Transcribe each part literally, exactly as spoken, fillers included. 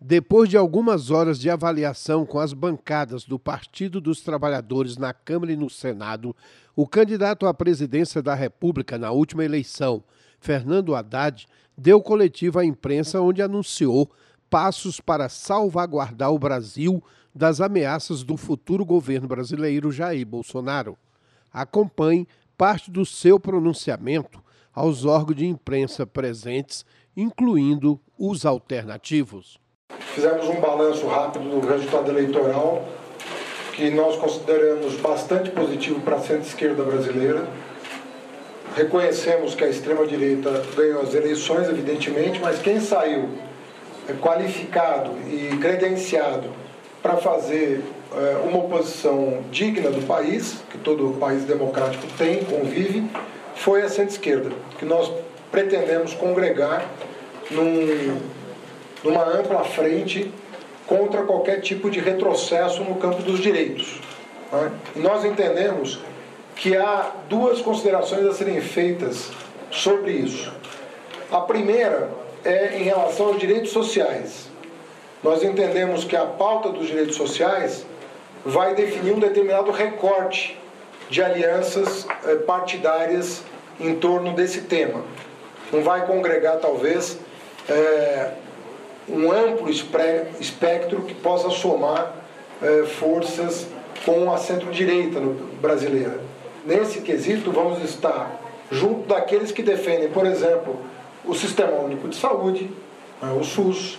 Depois de algumas horas de avaliação com as bancadas do Partido dos Trabalhadores na Câmara e no Senado, o candidato à presidência da República na última eleição, Fernando Haddad, deu coletiva à imprensa onde anunciou passos para salvaguardar o Brasil das ameaças do futuro governo brasileiro Jair Bolsonaro. Acompanhe parte do seu pronunciamento aos órgãos de imprensa presentes, incluindo os alternativos. Fizemos um balanço rápido do resultado eleitoral, que nós consideramos bastante positivo para a centro-esquerda brasileira. Reconhecemos que a extrema-direita ganhou as eleições, evidentemente, mas quem saiu qualificado e credenciado para fazer uma oposição digna do país, que todo país democrático tem, convive, foi a centro-esquerda, que nós pretendemos congregar num, numa ampla frente contra qualquer tipo de retrocesso no campo dos direitos. Né? E nós entendemos que há duas considerações a serem feitas sobre isso. A primeira é em relação aos direitos sociais. Nós entendemos que a pauta dos direitos sociais vai definir um determinado recorte de alianças partidárias em torno desse tema. Não vai congregar, talvez, é, um amplo espectro que possa somar é, forças com a centro-direita brasileira. Nesse quesito, vamos estar junto daqueles que defendem, por exemplo, o Sistema Único de Saúde, o SUS,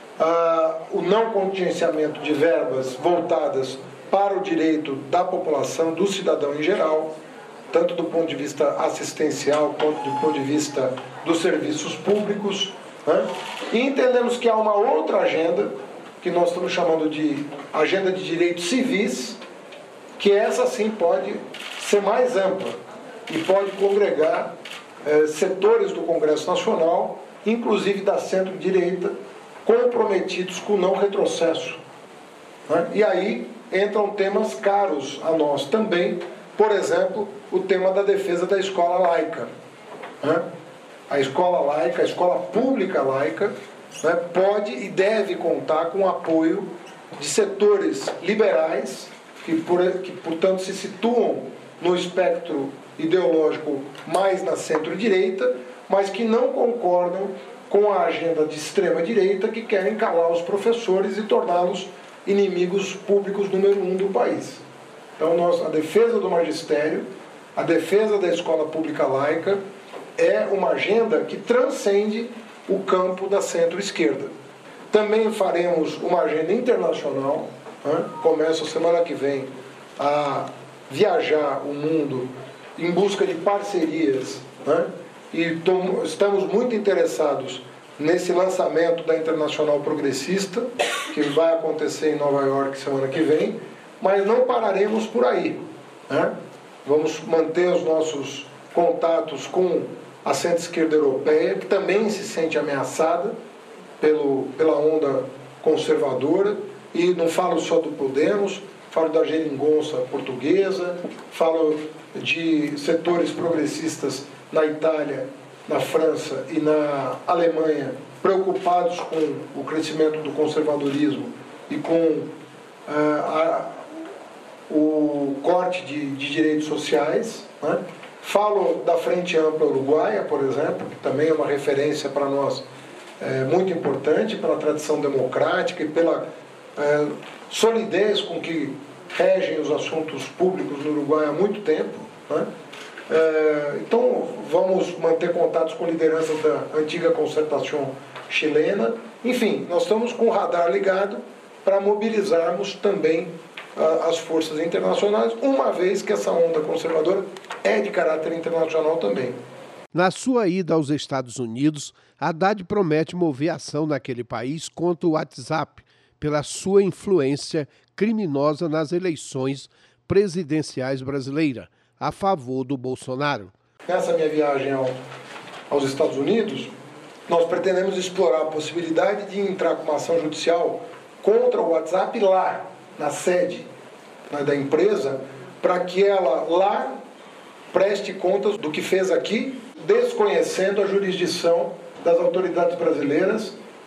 o não contingenciamento de verbas voltadas para o direito da população, do cidadão em geral, tanto do ponto de vista assistencial quanto do ponto de vista dos serviços públicos. Né? E entendemos que há uma outra agenda, que nós estamos chamando de agenda de direitos civis, que essa sim pode ser mais ampla e pode congregar eh, setores do Congresso Nacional, inclusive da centro-direita, comprometidos com o não retrocesso. Né? E aí entram temas caros a nós também, por exemplo, o tema da defesa da escola laica. Né? A escola laica, a escola pública laica, né, pode e deve contar com o apoio de setores liberais, que, por, que portanto se situam no espectro ideológico mais na centro-direita, mas que não concordam com a agenda de extrema-direita, que querem calar os professores e torná-los inimigos públicos número um do país. Então, nós, a defesa do magistério, a defesa da escola pública laica, é uma agenda que transcende o campo da centro-esquerda. Também faremos uma agenda internacional, né? Começo semana que vem a viajar o mundo em busca de parcerias, né? E tom, estamos muito interessados nesse lançamento da Internacional Progressista, que vai acontecer em Nova York semana que vem, mas não pararemos por aí. Né? Vamos manter os nossos contatos com a centro-esquerda europeia, que também se sente ameaçada pelo, pela onda conservadora, e não falo só do Podemos, falo da geringonça portuguesa, falo de setores progressistas na Itália, na França e na Alemanha, preocupados com o crescimento do conservadorismo e com ah, a, o corte de, de direitos sociais. Né? Falo da Frente Ampla Uruguaia, por exemplo, que também é uma referência para nós é, muito importante, pela tradição democrática e pela é, solidez com que regem os assuntos públicos no Uruguai há muito tempo. Né? É, então, vamos manter contatos com lideranças da antiga Concertação chilena. Enfim, nós estamos com o radar ligado para mobilizarmos também a, as forças internacionais, uma vez que essa onda conservadora é de caráter internacional também. Na sua ida aos Estados Unidos, Haddad promete mover ação naquele país contra o WhatsApp, pela sua influência criminosa nas eleições presidenciais brasileiras, a favor do Bolsonaro. Nessa minha viagem ao, aos Estados Unidos, nós pretendemos explorar a possibilidade de entrar com uma ação judicial contra o WhatsApp lá, na sede, né, da empresa, para que ela lá preste contas do que fez aqui, desconhecendo a jurisdição das autoridades brasileiras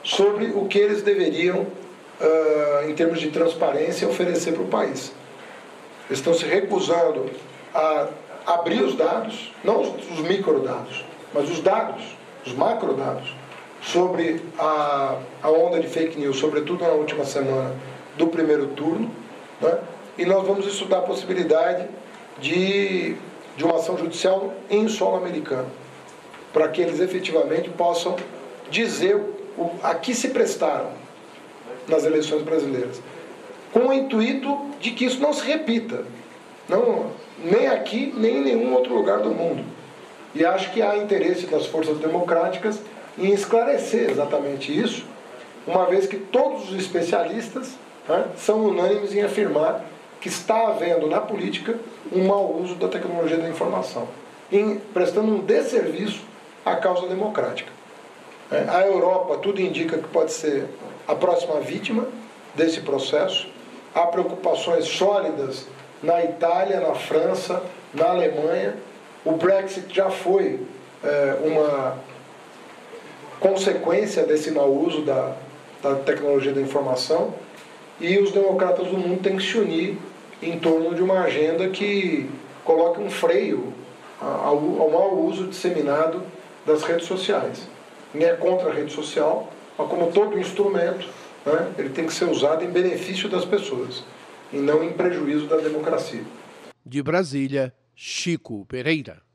sobre o que eles deveriam, uh, em termos de transparência, oferecer para o país. Eles estão se recusando a abrir os dados, não os, os microdados, mas os dados, os macrodados, sobre a, a onda de fake news, sobretudo na última semana do primeiro turno, né? E nós vamos estudar a possibilidade de, de uma ação judicial em solo americano, para que eles efetivamente possam dizer o, a que se prestaram nas eleições brasileiras, com o intuito de que isso não se repita, não, nem aqui, nem em nenhum outro lugar do mundo. E acho que há interesse das forças democráticas em esclarecer exatamente isso, uma vez que todos os especialistas, né, são unânimes em afirmar que está havendo na política um mau uso da tecnologia da informação, em, prestando um desserviço à causa democrática. É, a Europa, tudo indica que pode ser a próxima vítima desse processo. Há preocupações sólidas na Itália, na França, na Alemanha. O Brexit já foi é, uma consequência desse mau uso da, da tecnologia da informação, e os democratas do mundo têm que se unir em torno de uma agenda que coloque um freio ao, ao mau uso disseminado das redes sociais. Ninguém é contra a rede social, mas como todo instrumento, né, ele tem que ser usado em benefício das pessoas e não em prejuízo da democracia. De Brasília, Chico Pereira.